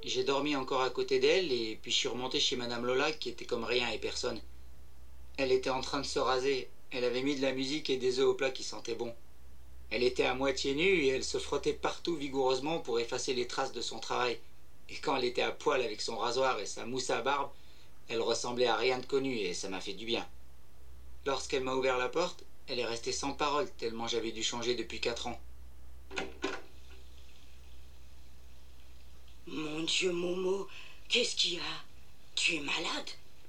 J'ai dormi encore à côté d'elle et puis je suis remonté chez Madame Lola qui était comme rien et personne. Elle était en train de se raser. Elle avait mis de la musique et des œufs au plat qui sentaient bon. Elle était à moitié nue et elle se frottait partout vigoureusement pour effacer les traces de son travail. Et quand elle était à poil avec son rasoir et sa mousse à barbe, elle ressemblait à rien de connu et ça m'a fait du bien. Lorsqu'elle m'a ouvert la porte, elle est restée sans parole tellement j'avais dû changer depuis 4 ans. Mon Dieu, Momo, qu'est-ce qu'il y a? Tu es malade?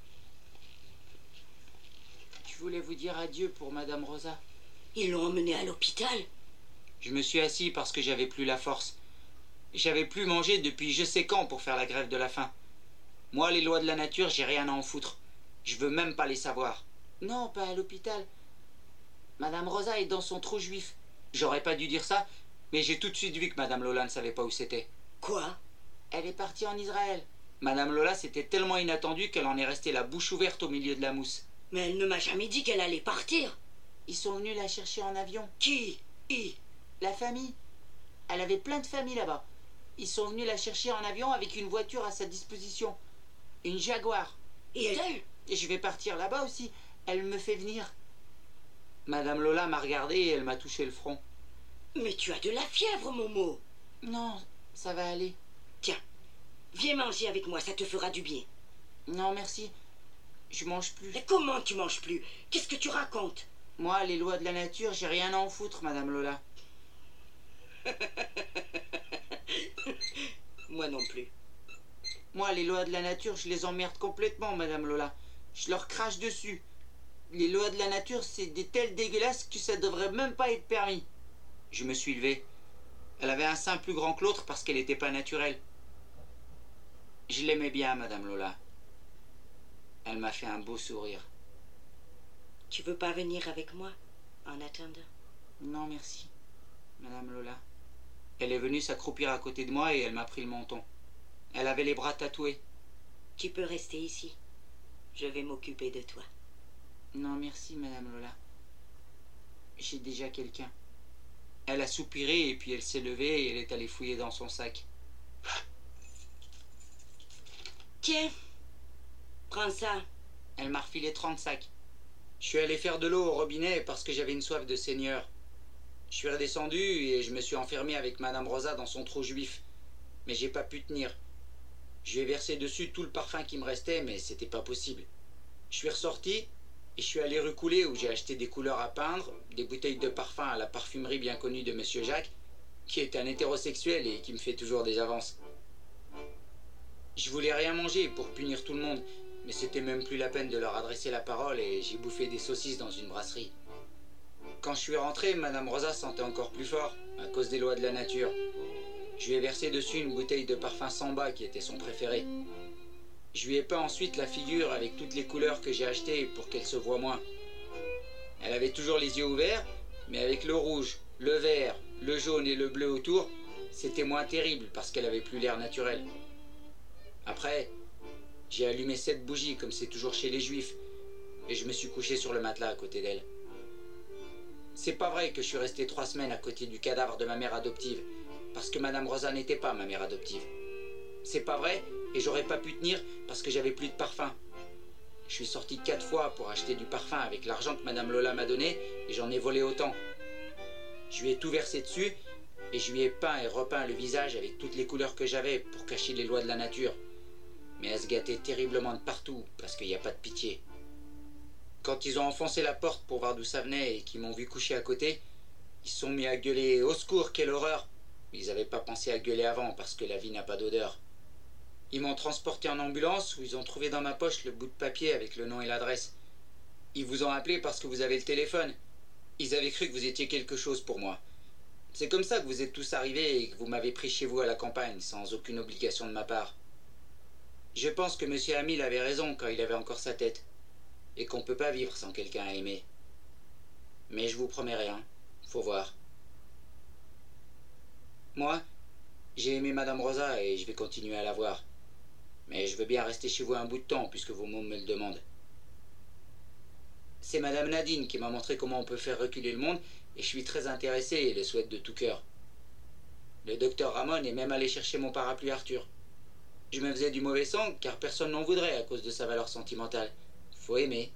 Je voulais vous dire adieu pour Madame Rosa. Ils l'ont emmenée à l'hôpital? Je me suis assis parce que j'avais plus la force. J'avais plus mangé depuis je sais quand pour faire la grève de la faim. Moi, les lois de la nature, j'ai rien à en foutre. Je veux même pas les savoir. Non, pas à l'hôpital. Madame Rosa est dans son trou juif. J'aurais pas dû dire ça, mais j'ai tout de suite vu que Madame Lola ne savait pas où c'était. Quoi? Elle est partie en Israël. Madame Lola, c'était tellement inattendu qu'elle en est restée la bouche ouverte au milieu de la mousse. Mais elle ne m'a jamais dit qu'elle allait partir. Ils sont venus la chercher en avion. Qui? La famille. Elle avait plein de familles là-bas. Ils sont venus la chercher en avion avec une voiture à sa disposition. Une Jaguar. Et elle? Et je vais partir là-bas aussi. Elle me fait venir. Madame Lola m'a regardé et elle m'a touché le front. Mais tu as de la fièvre, Momo. Non, ça va aller. Tiens, viens manger avec moi, ça te fera du bien. Non, merci. Je mange plus. Mais comment tu manges plus? Qu'est-ce que tu racontes? Moi, les lois de la nature, j'ai rien à en foutre, Madame Lola. Moi non plus. Moi, les lois de la nature, je les emmerde complètement, Madame Lola. Je leur crache dessus. Les lois de la nature, c'est des telles dégueulasses que ça devrait même pas être permis. Je me suis levé. Elle avait un sein plus grand que l'autre parce qu'elle n'était pas naturelle. Je l'aimais bien, Madame Lola. Elle m'a fait un beau sourire. Tu veux pas venir avec moi, en attendant? Non, merci, Madame Lola. Elle est venue s'accroupir à côté de moi et elle m'a pris le menton. Elle avait les bras tatoués. Tu peux rester ici. Je vais m'occuper de toi. Non, merci, Madame Lola. J'ai déjà quelqu'un. Elle a soupiré et puis elle s'est levée et elle est allée fouiller dans son sac. Tiens, prends ça. Elle m'a refilé 30 sacs. Je suis allé faire de l'eau au robinet parce que j'avais une soif de seigneur. Je suis redescendu et je me suis enfermé avec Madame Rosa dans son trou juif. Mais j'ai pas pu tenir. Je lui ai versé dessus tout le parfum qui me restait, mais c'était pas possible. Je suis ressorti et je suis allé rue Coulet où j'ai acheté des couleurs à peindre, des bouteilles de parfum à la parfumerie bien connue de Monsieur Jacques, qui est un hétérosexuel et qui me fait toujours des avances. Je voulais rien manger pour punir tout le monde, mais c'était même plus la peine de leur adresser la parole et j'ai bouffé des saucisses dans une brasserie. Quand je suis rentré, Madame Rosa sentait encore plus fort, à cause des lois de la nature. Je lui ai versé dessus une bouteille de parfum Samba qui était son préféré. Je lui ai peint ensuite la figure avec toutes les couleurs que j'ai achetées pour qu'elle se voie moins. Elle avait toujours les yeux ouverts, mais avec le rouge, le vert, le jaune et le bleu autour, c'était moins terrible parce qu'elle avait plus l'air naturel. Après, j'ai allumé 7 bougies comme c'est toujours chez les juifs et je me suis couché sur le matelas à côté d'elle. C'est pas vrai que je suis resté 3 semaines à côté du cadavre de ma mère adoptive, parce que Madame Rosa n'était pas ma mère adoptive. C'est pas vrai, et j'aurais pas pu tenir parce que j'avais plus de parfum. Je suis sorti 4 fois pour acheter du parfum avec l'argent que Madame Lola m'a donné, et j'en ai volé autant. Je lui ai tout versé dessus, et je lui ai peint et repeint le visage avec toutes les couleurs que j'avais pour cacher les lois de la nature. Mais elle se gâtait terriblement de partout, parce qu'il n'y a pas de pitié. Quand ils ont enfoncé la porte pour voir d'où ça venait et qu'ils m'ont vu coucher à côté, ils se sont mis à gueuler « Au secours, quelle horreur !» Ils n'avaient pas pensé à gueuler avant parce que la vie n'a pas d'odeur. Ils m'ont transporté en ambulance où ils ont trouvé dans ma poche le bout de papier avec le nom et l'adresse. Ils vous ont appelé parce que vous avez le téléphone. Ils avaient cru que vous étiez quelque chose pour moi. C'est comme ça que vous êtes tous arrivés et que vous m'avez pris chez vous à la campagne sans aucune obligation de ma part. Je pense que Monsieur Hamil avait raison quand il avait encore sa tête. Et qu'on ne peut pas vivre sans quelqu'un à aimer. Mais je vous promets rien, faut voir. Moi, j'ai aimé Madame Rosa et je vais continuer à la voir. Mais je veux bien rester chez vous un bout de temps puisque vos mômes me le demandent. C'est Madame Nadine qui m'a montré comment on peut faire reculer le monde et je suis très intéressé et le souhaite de tout cœur. Le docteur Ramon est même allé chercher mon parapluie Arthur. Je me faisais du mauvais sang car personne n'en voudrait à cause de sa valeur sentimentale. Faut aimer.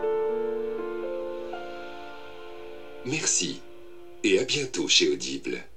Merci et à bientôt chez Audible.